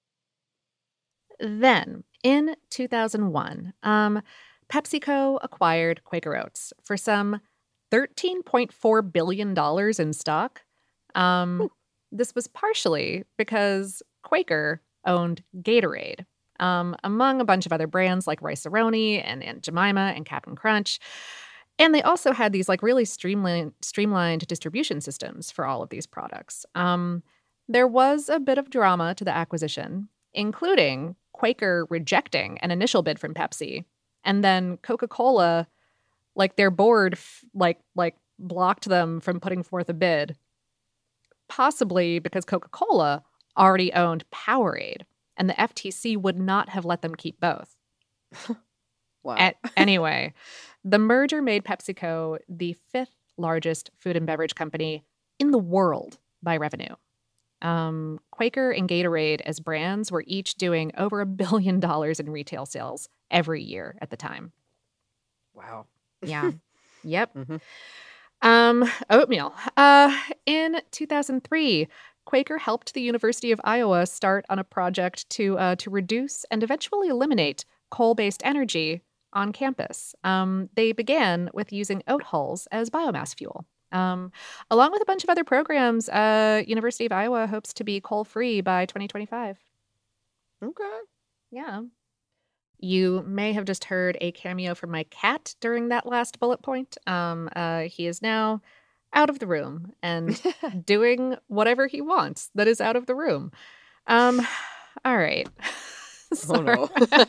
Then, in two thousand one, um, PepsiCo acquired Quaker Oats for some thirteen point four billion dollars in stock. Um, this was partially because Quaker owned Gatorade, um, among a bunch of other brands like Rice-A-Roni and Aunt Jemima and Cap'n Crunch. And they also had these like really streamlined, streamlined distribution systems for all of these products. Um, there was a bit of drama to the acquisition, including Quaker rejecting an initial bid from Pepsi, and then Coca-Cola, like their board, f- like like blocked them from putting forth a bid, possibly because Coca-Cola already owned Powerade, and the F T C would not have let them keep both. Wow. At, anyway, the merger made PepsiCo the fifth largest food and beverage company in the world by revenue. Um, Quaker and Gatorade as brands were each doing over a billion dollars in retail sales every year at the time. Wow. Yeah. Yep. Mhm. Um, oatmeal. Uh, in two thousand three, Quaker helped the University of Iowa start on a project to uh, to reduce and eventually eliminate coal-based energy on campus. Um, they began with using oat hulls as biomass fuel. Um, along with a bunch of other programs, uh, University of Iowa hopes to be coal-free by twenty twenty-five. Okay. Yeah. You may have just heard a cameo from my cat during that last bullet point. Um, uh, he is now out of the room and doing whatever he wants that is out of the room. Um, all right. Oh, no.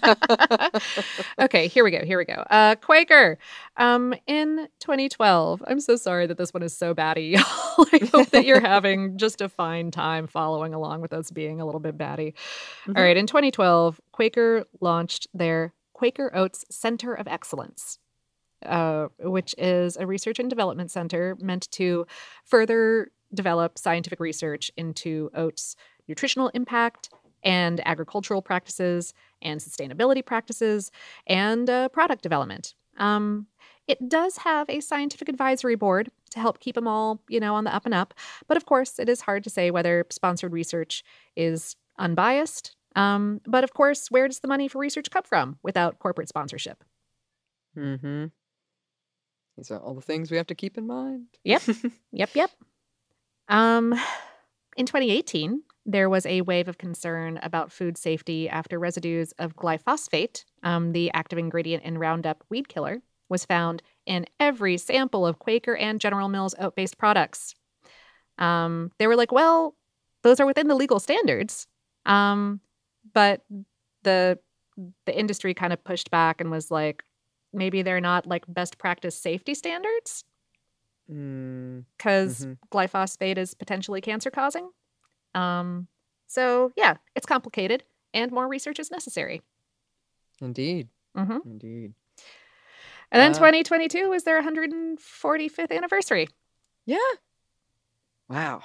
Okay, here we go. Here we go. Uh, Quaker. Um, in twenty twelve, I'm so sorry that this one is so batty, y'all. I hope that you're having just a fine time following along with us being a little bit batty. Mhm. All right, in twenty twelve, Quaker launched their Quaker Oats Center of Excellence, uh, which is a research and development center meant to further develop scientific research into oats' nutritional impact and agricultural practices and sustainability practices and uh, product development. Um, it does have a scientific advisory board to help keep them all, you know, on the up and up. But of course, it is hard to say whether sponsored research is unbiased. Um, but of course, where does the money for research come from without corporate sponsorship? Mm-hmm. These are all the things we have to keep in mind. Yep. Yep, yep. Um, in twenty eighteen, there was a wave of concern about food safety after residues of glyphosate, um, the active ingredient in Roundup weed killer, was found in every sample of Quaker and General Mills oat-based products. Um, they were like, well, those are within the legal standards. Um, but the the industry kind of pushed back and was like, maybe they're not like best practice safety standards Mm. because Mhm. glyphosate is potentially cancer causing. Um, so yeah, it's complicated and more research is necessary. Indeed. Mm-hmm. Indeed. And then Uh, twenty twenty-two was their one hundred forty-fifth anniversary. Yeah. Wow.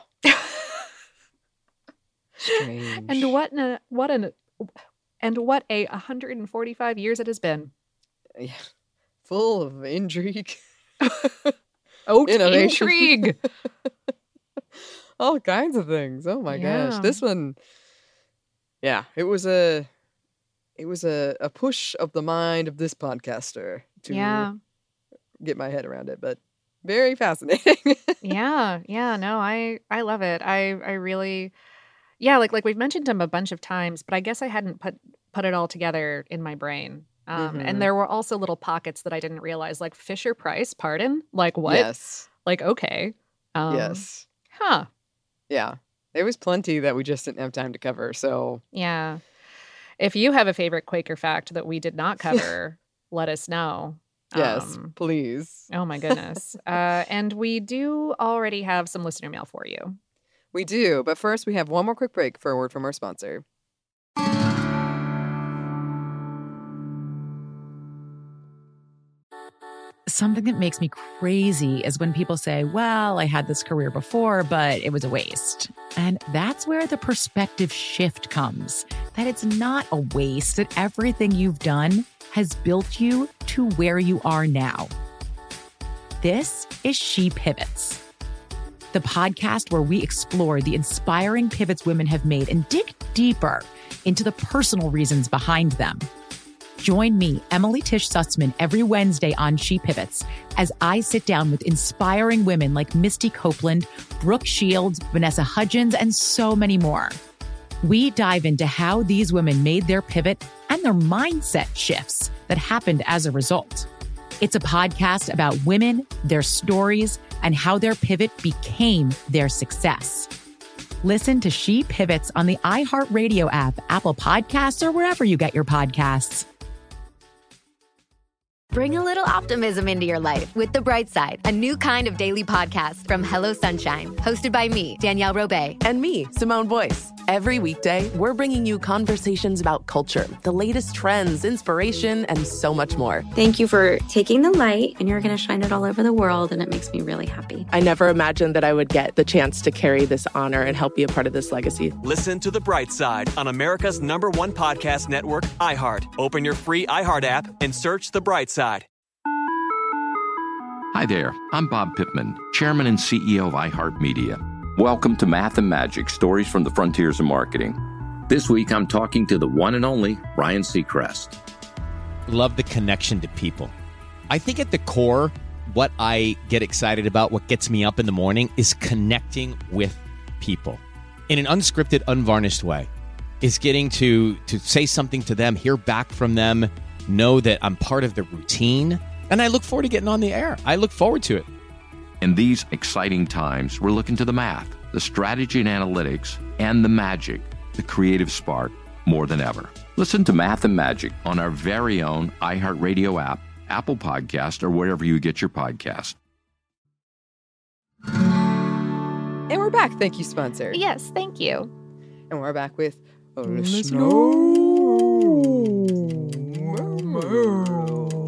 Strange. And what an, what an and what a one hundred forty-five years it has been. Yeah. Full of intrigue. Oh, Innovation. intrigue. All kinds of things. Oh my Yeah. gosh. This one, yeah, it was a it was a, a push of the mind of this podcaster to Yeah. get my head around it, but very fascinating. Yeah, yeah, no, I I love it. I I really yeah, like like we've mentioned him a bunch of times, but I guess I hadn't put put it all together in my brain. Um, Mhm. and there were also little pockets that I didn't realize, like Fisher Price, pardon? Like what? Yes. Like, okay. Um, Yes. Huh. Yeah. There was plenty that we just didn't have time to cover. So Yeah. If you have a favorite Quaker fact that we did not cover, let us know. yes, Um, please. oh my goodness. uh, and we do already have some listener mail for you. We do. But first, we have one more quick break for a word from our sponsor. Something that makes me crazy is when people say, well, I had this career before, but it was a waste. And that's where the perspective shift comes, that it's not a waste, that everything you've done has built you to where you are now. This is She Pivots, the podcast where we explore the inspiring pivots women have made and dig deeper into the personal reasons behind them. Join me, Emily Tish Sussman, every Wednesday on She Pivots as I sit down with inspiring women like Misty Copeland, Brooke Shields, Vanessa Hudgens, and so many more. We dive into how these women made their pivot and their mindset shifts that happened as a result. It's a podcast about women, their stories, and how their pivot became their success. Listen to She Pivots on the iHeartRadio app, Apple Podcasts, or wherever you get your podcasts. Bring a little optimism into your life with The Bright Side, a new kind of daily podcast from Hello Sunshine, hosted by me, Danielle Robay. And me, Simone Boyce. Every weekday, we're bringing you conversations about culture, the latest trends, inspiration, and so much more. Thank you for taking the light, and you're going to shine it all over the world, and it makes me really happy. I never imagined that I would get the chance to carry this honor and help be a part of this legacy. Listen to The Bright Side on America's number one podcast network, iHeart. Open your free iHeart app and search The Bright Side. Hi there, I'm Bob Pittman, Chairman and C E O of iHeartMedia. Welcome to Math and Magic, Stories from the Frontiers of Marketing. This week I'm talking to the one and only Ryan Seacrest. Love the connection to people. I think at the core, what I get excited about, what gets me up in the morning, is connecting with people in an unscripted, unvarnished way. Is getting to to say something to them, hear back from them, know that I'm part of the routine. And I look forward to getting on the air. I look forward to it. In these exciting times, we're looking to the math, the strategy and analytics, and the magic, the creative spark, more than ever. Listen to Math and Magic on our very own iHeartRadio app, Apple Podcast, or wherever you get your podcast. And we're back. Thank you, sponsor. Yes, thank you. And we're back with oh, the snow.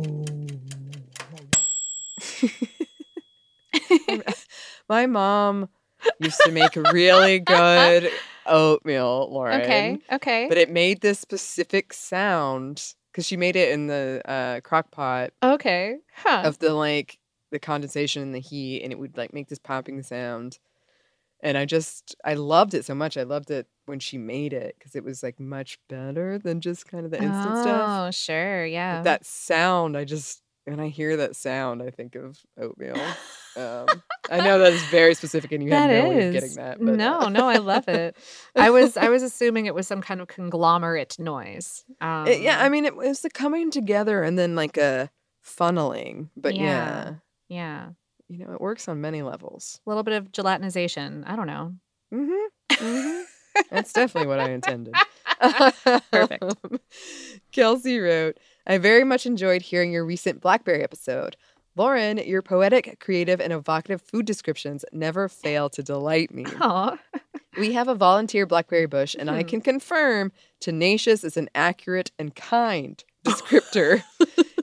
My mom used to make really good oatmeal, Lauren. Okay, okay. But it made this specific sound because she made it in the uh, crock pot. Okay. Huh. Of the like the condensation and the heat, and it would like make this popping sound. And I just I loved it so much. I loved it when she made it because it was like much better than just kind of the instant oh, stuff. Oh, sure, yeah. But that sound, I just when I hear that sound, I think of oatmeal. Um, I know that is very specific, and you that have no is. way of getting that. But, no, uh, no, I love it. I was, I was assuming it was some kind of conglomerate noise. Um, it, yeah, I mean, it was the coming together and then like a funneling. But yeah, yeah, yeah. you know, it works on many levels. A little bit of gelatinization. I don't know. Mm-hmm. mm-hmm. That's definitely what I intended. Perfect. Kelsey wrote, I very much enjoyed hearing your recent Blackberry episode. Lauren, your poetic, creative, and evocative food descriptions never fail to delight me. Aww. We have a volunteer Blackberry bush, and I can confirm tenacious is an accurate and kind descriptor.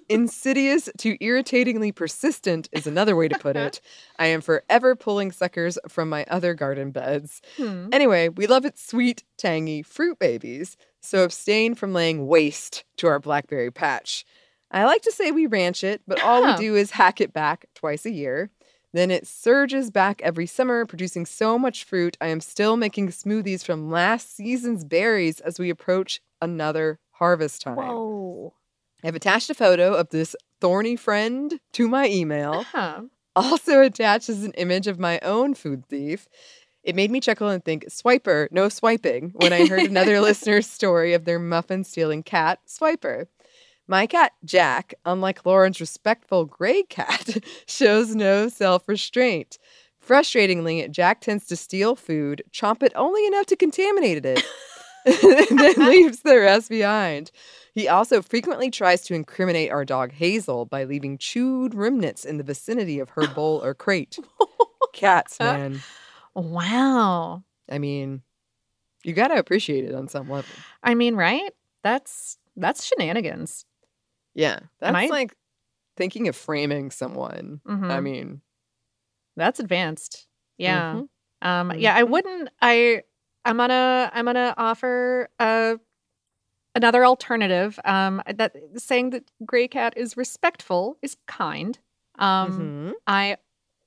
Insidious to irritatingly persistent is another way to put it. I am forever pulling suckers from my other garden beds. Hmm. Anyway, we love its sweet, tangy fruit babies, so abstain from laying waste to our blackberry patch. I like to say we ranch it, but all Oh. we do is hack it back twice a year. Then it surges back every summer, producing so much fruit, I am still making smoothies from last season's berries as we approach another harvest time. Whoa. I've attached a photo of this thorny friend to my email. Huh. Also attached is an image of my own food thief. It made me chuckle and think, Swiper, no swiping, when I heard another listener's story of their muffin-stealing cat, Swiper. My cat, Jack, unlike Lauren's respectful gray cat, shows no self-restraint. Frustratingly, Jack tends to steal food, chomp it only enough to contaminate it, and then leaves the rest behind. He also frequently tries to incriminate our dog Hazel by leaving chewed remnants in the vicinity of her bowl or crate. Cats, man. Wow. I mean, you gotta appreciate it on some level. I mean, right? That's that's shenanigans. Yeah, that's I- like thinking of framing someone. I Mhm. mean, That's advanced. Yeah. Mhm. Um yeah, I wouldn't I I'm gonna I'm gonna offer uh another alternative. Um that saying that gray cat is respectful is kind. Um Mhm. I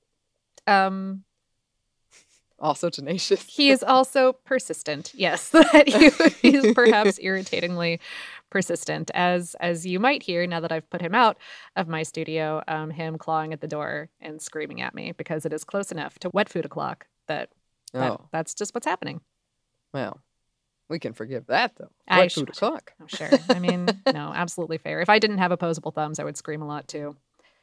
um also tenacious. he is also persistent. Yes, that he, he's perhaps irritatingly persistent, as as you might hear now that I've put him out of my studio. Um, him clawing at the door and screaming at me because it is close enough to wet food o'clock that, that Oh. that's just what's happening. Well, we can forgive that though. I What sh- food o'clock? Oh, sure. I mean, no, absolutely fair. If I didn't have opposable thumbs, I would scream a lot too.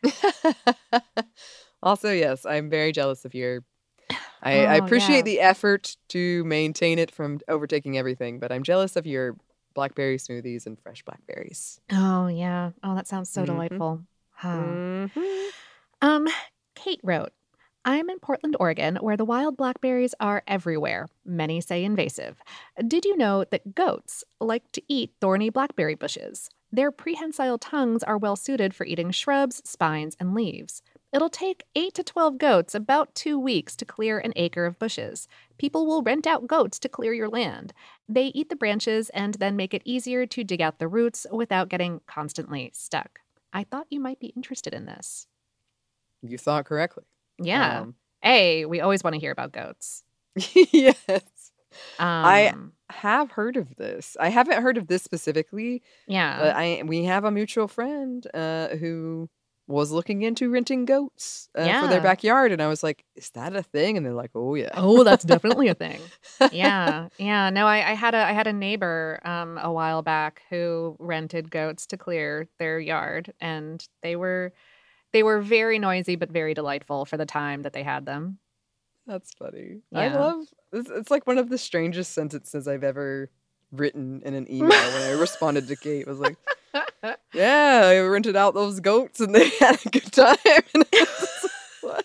Also, yes, I'm very jealous of your. I, I Oh, appreciate yeah. the effort to maintain it from overtaking everything, but I'm jealous of your blackberry smoothies and fresh blackberries. Oh yeah. Oh, that sounds so Mhm. delightful. Huh. Mhm. Um, Kate wrote, I'm in Portland, Oregon, where the wild blackberries are everywhere. Many say invasive. Did you know that goats like to eat thorny blackberry bushes? Their prehensile tongues are well suited for eating shrubs, spines, and leaves. It'll take eight to twelve goats about two weeks to clear an acre of bushes. People will rent out goats to clear your land. They eat the branches and then make it easier to dig out the roots without getting constantly stuck. I thought you might be interested in this. You thought correctly. Yeah. Um, A, we always want to hear about goats. yes. Um, I have heard of this. I haven't heard of this specifically. Yeah. But I we have a mutual friend uh, who was looking into renting goats uh, for Yeah. their backyard, and I was like, "Is that a thing?" And they're like, "Oh yeah." Oh, that's definitely a thing. Yeah, yeah. No, I, I had a I had a neighbor um a while back who rented goats to clear their yard, and they were they were very noisy but very delightful for the time that they had them. That's funny. I Yeah. love it's, it's like one of the strangest sentences I've ever written in an email when I responded to Kate. Was like, "Yeah, I rented out those goats and they had a good time." And I was like, what?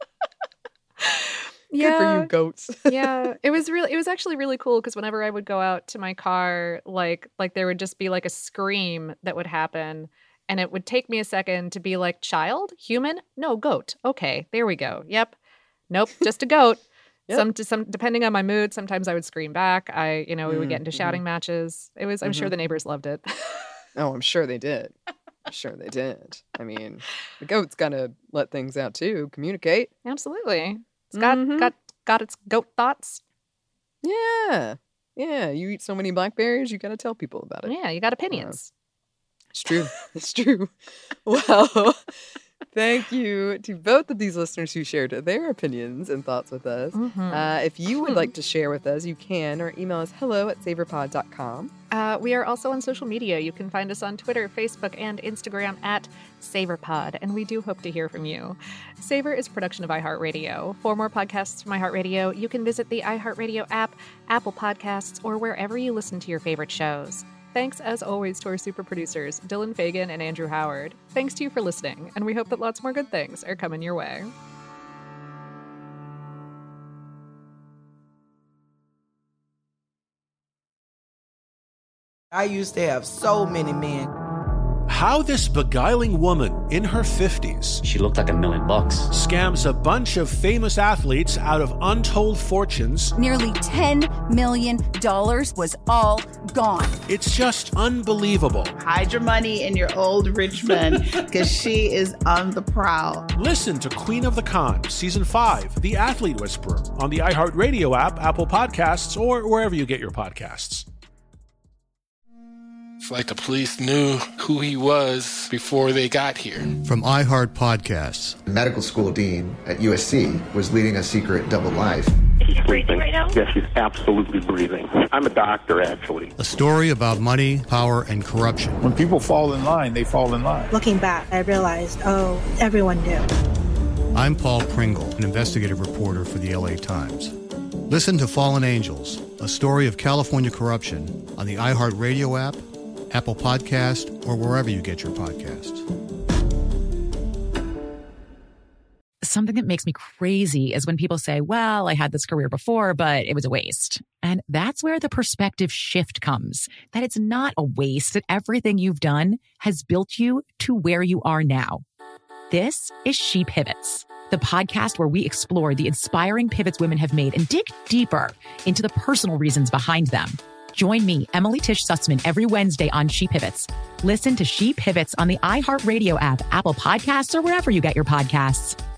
Good for you, goats. Yeah, it was really it was actually really cool because whenever I would go out to my car, like like there would just be like a scream that would happen, and it would take me a second to be like, child, human, no, goat. Okay, there we go. Yep, nope, just a goat. Yep. Some some depending on my mood, sometimes I would scream back. I you know we would get Mm, into shouting mhm. matches. It was I'm sure Mhm. the neighbors loved it. Oh, I'm sure they did. I'm sure they did. I mean, the goat's gotta let things out too, communicate. Absolutely, it's got Mhm. got got its goat thoughts. Yeah. Yeah. You eat so many blackberries, you gotta tell people about it. Yeah, you got opinions. It's true. It's true. Well, thank you to both of these listeners who shared their opinions and thoughts with us. Mhm. Uh, if you would like to share with us, you can, or email us hello at saverpod dot com. Uh, we are also on social media. You can find us on Twitter, Facebook, and Instagram at SaverPod, and we do hope to hear from you. Savor is a production of iHeartRadio. For more podcasts from iHeartRadio, you can visit the iHeartRadio app, Apple Podcasts, or wherever you listen to your favorite shows. Thanks, as always, to our super producers, Dylan Fagan and Andrew Howard. Thanks to you for listening, and we hope that lots more good things are coming your way. I used to have so many men. how this beguiling woman in her fifties, she looked like a million bucks, scams a bunch of famous athletes out of untold fortunes. Nearly ten million dollars was all gone. It's just unbelievable. Hide your money in your old rich man, because she is on the prowl. Listen to Queen of the Con, Season five, The Athlete Whisperer, on the iHeartRadio app, Apple Podcasts, or wherever you get your podcasts. It's like the police knew who he was before they got here. From iHeart Podcasts. The medical school dean at U S C was leading a secret double life. She's breathing right now? Yes, she's absolutely breathing. I'm a doctor, actually. A story about money, power, and corruption. When people fall in line, they fall in line. Looking back, I realized, oh, everyone knew. I'm Paul Pringle, an investigative reporter for the L A Times. Listen to Fallen Angels, a story of California corruption on the iHeartRadio app, Apple Podcast, or wherever you get your podcasts. Something that makes me crazy is when people say, well, I had this career before, but it was a waste. And that's where the perspective shift comes, that it's not a waste, that everything you've done has built you to where you are now. This is She Pivots, the podcast where we explore the inspiring pivots women have made and dig deeper into the personal reasons behind them. Join me, Emily Tish Sussman, every Wednesday on She Pivots. Listen to She Pivots on the iHeartRadio app, Apple Podcasts, or wherever you get your podcasts.